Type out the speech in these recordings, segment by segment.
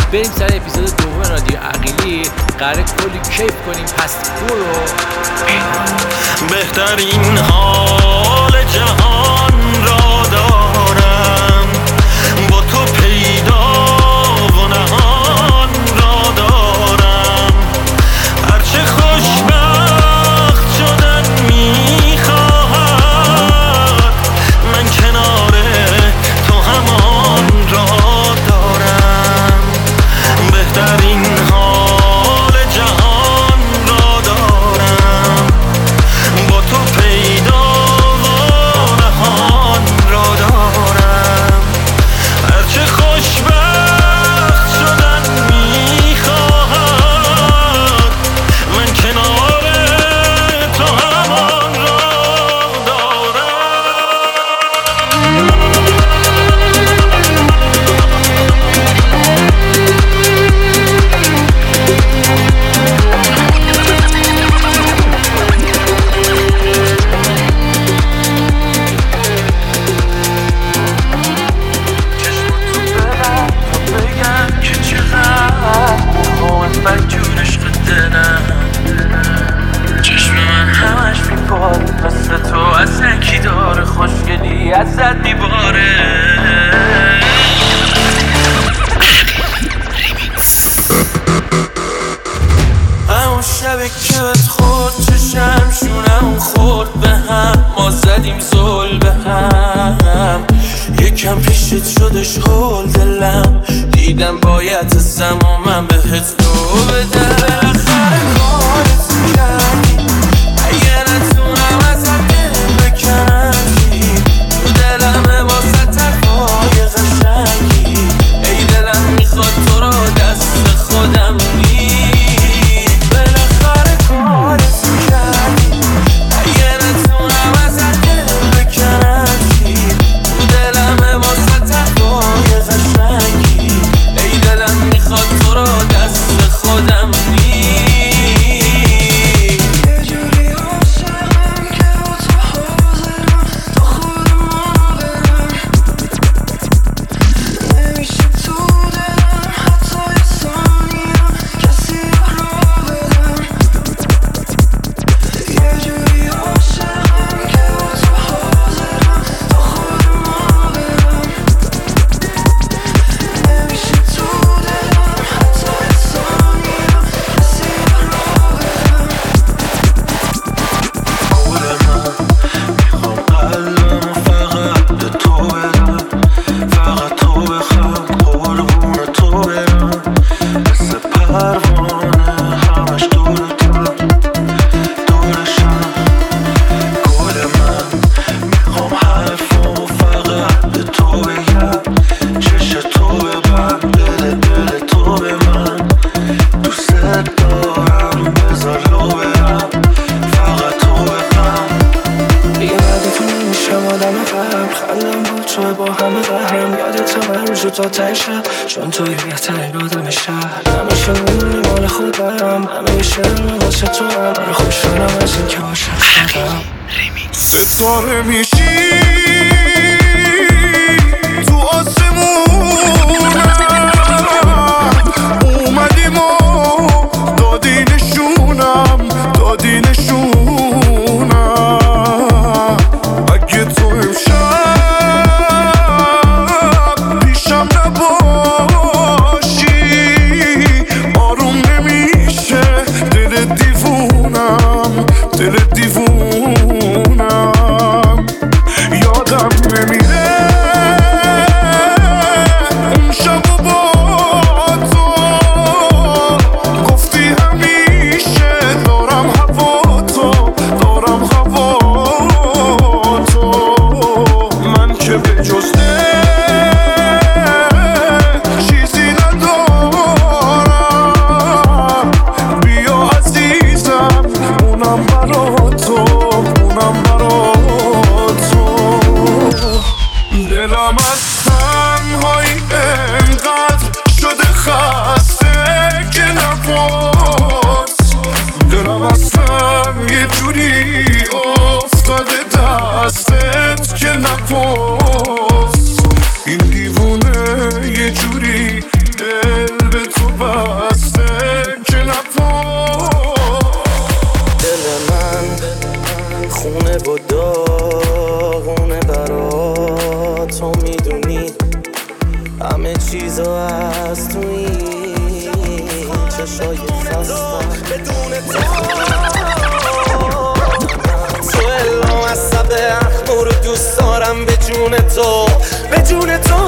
بریم سر اپیزود دوم رادیو عقیلی. قراره کلی کیف کنیم، پس برو. بهترین حال جهان را دارم، با تو پیدا و نهان را دارم. هرچه خوشبخت شدن میخواهد، من کنار تو همان را دارم. بهترین حال جهان را دارم، با تو پیدا و نهان را دارم. هرچه خوشبخت شدن میخواهد، من کنار تو همان را مثل تو اصلا کی داره خوشگلی ازت میباره. همون شبی که بهت خورد چشم شونم خورد به هم، ما زدیم زل به هم. یکم پیشت شدش هول دلم، دیدم باید ازم و من بهت رو بدم. بالاخره کارت کردی، اگه نتونم ازت دل بکنم چی؟ تو دلمه واسه ترفای قشنگی، ای دلم میخواد تو رو دست خودم میری. بالاخره کارت کردی، اگه نتونم ازت دل بکنم چی؟ تو دلمه واسه ترفای قشنگی، ای دلم میخواد تو رو دست خودم میری. چون توی بهترین آدم شهر، همیشه میمونی مال خودم، همیشه واسه تو هم. من خوشحالم از این که عاشق شدم. ستاره میشی تو آسمونم، اومدیم و دادی نشونم، دادی نشونم. اگه تو امشب پیشم نباشی، آروم نمیشه دل دیوونم، دل دیوونم. هست تو این چشای خستم بدون تو الهام عصب اخمو رو دوست دارم به جون تو به جون تو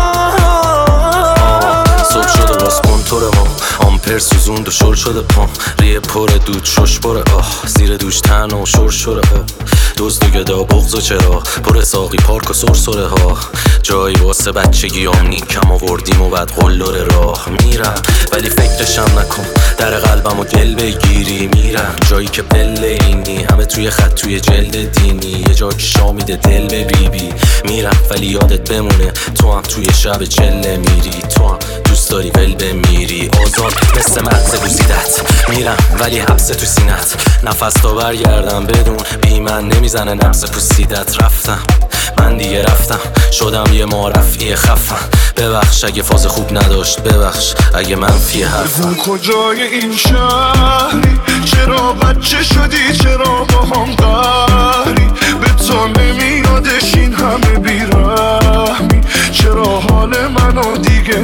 صبح شده باز کنتور ما آمپر سوزوند و شل شده پام ریه پر دود شش بره زیر دوش تن و شور شره دزد و گدا بغض و چرا پر ساقی پارک و سرسره ها جایی واسه بچگی آمنی کم آوردیم و بعد قلدر راه میرم ولی فکرشم نکن در قلبم و دل بگیری میرم جایی که پله اینی همه توی خط توی جلد دینی یه جا که شامیده دل به بیبی میرم ولی یادت بمونه تو هم توی شب چله میری تو هم دوست داری ول بمیری آزاد مثل مغز گوزیدت میرم ولی حبس تو سینت نفس تا برگردم بدون بی من نمیزنه نفس پوسیدت رفتم من دیگه رفتم شدم یه معرفی خفم ببخش اگه فاز خوب نداشت ببخش اگه منفی حرفم کجای این شهری چرا بچه شدی چرا با هم قهری به تو نمیادش این همه بیرحمی چرا حال منو دیگه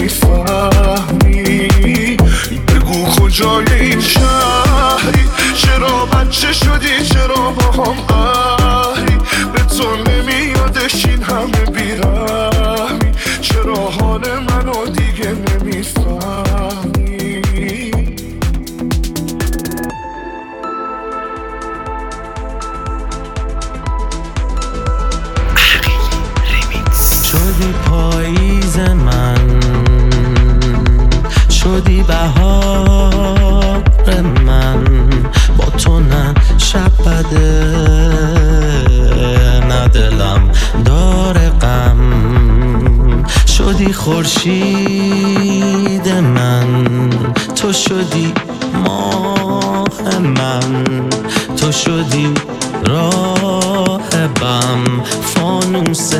نمیفهمی بگو کجای این شهری چرا بچه شدی چرا با هم قهری به تو نمیادش این همه بیرحمی چرا حال منو دیگه نمیفهمی شدی پاییز من شدی بهار من با تو نه شب بده نه دلم داره غم شدی خورشید من تو شدی ماه من تو شدی راه بم فانوس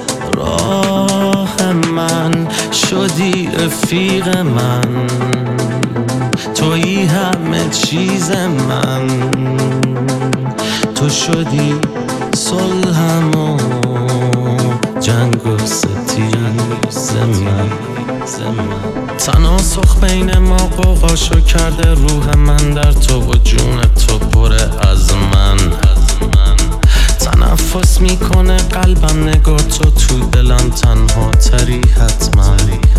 راه من شدی رفیق من تویی همه چیز من تو شدی صلحم و جنگ و ستیز من تناسخ بین ما قوقاشو کرده روح من در تو و جون تو پره از من تنفس میکنه قلبم نگاه تو دلم تنها تری حتما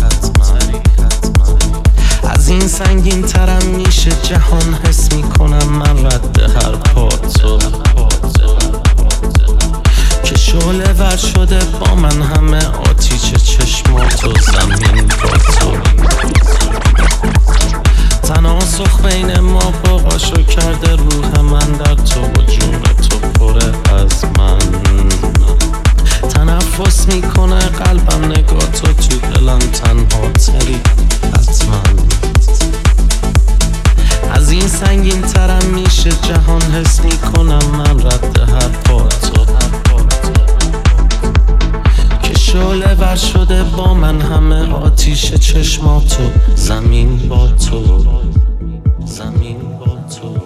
از این سنگین ترم میشه جهان حس میکنم من رد هر پا تو که شعله ور شده با من همه آتیش چشماتو زمین با تو تناسخ بین ما قوقاشو کرده روح من در تو و جون تو پره از من تنفس میکنه قلبم نگاه تو دلم تنها تری حتما از این سنگین ترم میشه جهان حس میکنم من رد هر پا تو که شعله ور شده با من همه آتیش چشماتو زمین با تو زمین با تو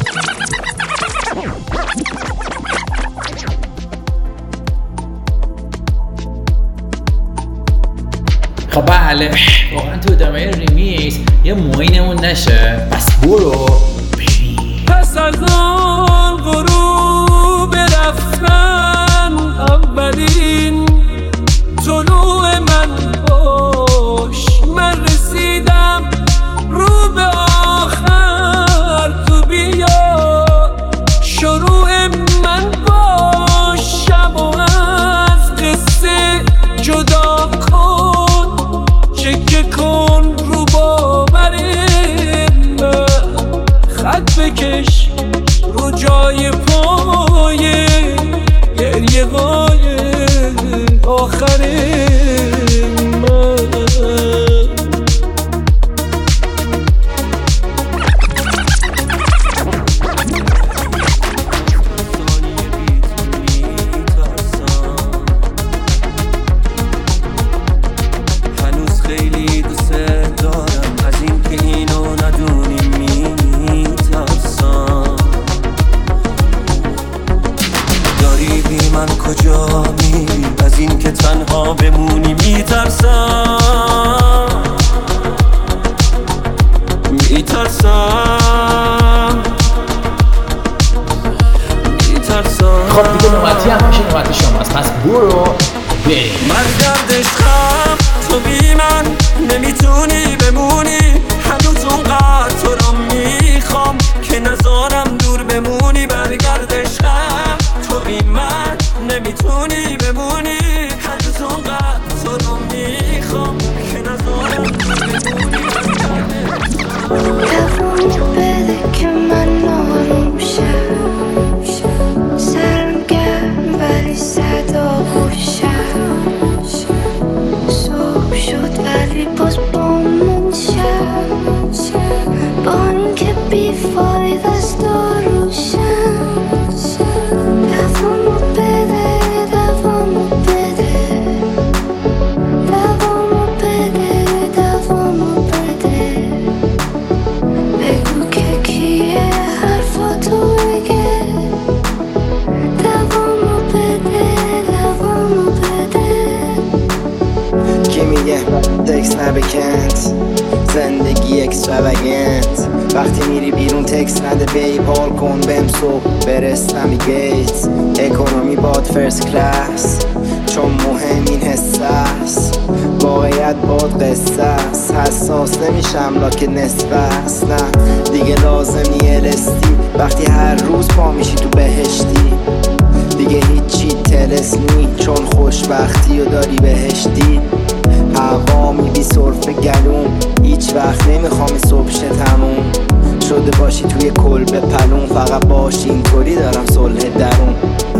خب بله واقعا تو ادامه ریمیکس یه موینمون نشه پس برو بریم پس از آن غروب رفتن اولین طلوع من باش من رسیدم رو به آخر تو بیا شروع من باش شب و از قصه جدا کن چکه کن رو باور من خط بکش رو جای پای گریه های آخر من هنوز خیلی دوست دارم از این که اینو ندونی میترسم داری بی من کجا میری از این که تنها بریم. من گردش خم تو بی من نمیتونی بمونی، هنوز اونقدر تو رو میخوام که نذارم دور بمونی. برگردش خم تو بی من نمیتونی بمونی، هنوز اونقدر تو رو میخوام که نذارم دور بمونی. دوامو بده که من آروم شم، سرم گرم ولی صدا خوشم، صبح شد ولی باز بامون شب، با این که بیفاید از داروشم. دوامو بده، دوامو بده، دوامو بده، دوامو بده، بگو که کیه حرفاتو بگه. دوامو بده، دوامو بده. کی میگه تکس نبکند، زندگی اکستراوگنت. وقتی میری بیرون تکس نده، پیپال کن بهم صبح برسم گیت. اکونومی باد فرست کلاس، چون مهم این حس است. واقعیت باد قصه است، حساس نمیشم لاکه نصف است. نه دیگه لازمی الستی، وقتی هر روز پا میشی تو بهشتی. دیگه هیچی تلسمی، چون خوشبختی و داری بهشتی. هوا میبی صرف گلوم، هیچ وقت نمیخوام صبح شه تموم شده باشی توی کلبه پلون. فقط باشی اینطوری دارم صلح درون.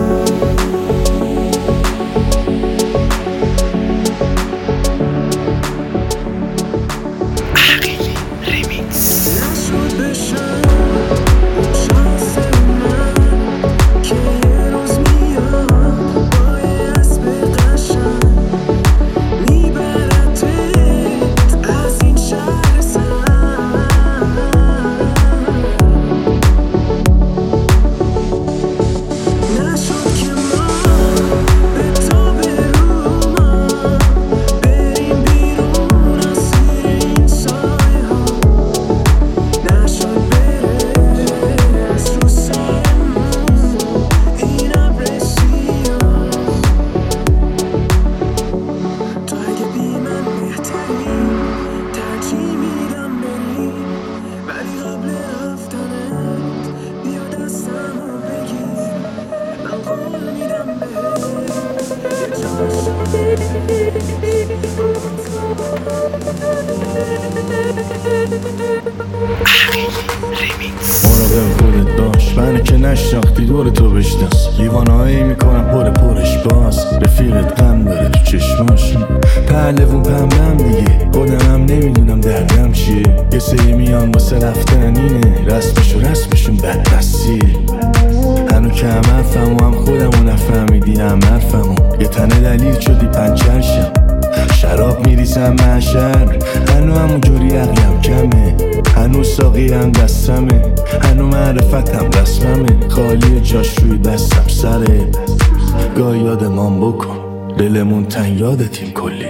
مراقب خودت باش، منو که نشناختی دور تو بشناس. دیوانهایی میکنم پرش باز، رفیقت غم داره تو چشماش. پهلوون پمبم دیگه، خودمم نمیدونم دردم چیه. یه سری میان واسه رفتن اینه، رسمشون بدبستیه. هنو که هم حرفم و هم خودمو نفهمیدی هم حرفمو. یه تنه دلیل شدی پنچرشم، شراب میریزم محشر. هنو همونجوری عقلم کمه، هنو ساقی هم دستمه، هنو معرفتم رسممه. خالی جاش روی دستم سره، گاه یادمان بکن دلمون تن یادتیم کلی.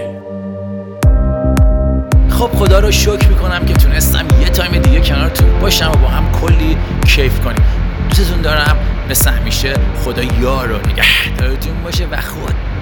خب خدا رو شکر میکنم که تونستم یه تایم دیگه کنارتون باشم و با هم کلی کیف کنیم. دوستتون دارم، مثل همیشه خدا یار و نگهدارتون باشه و خود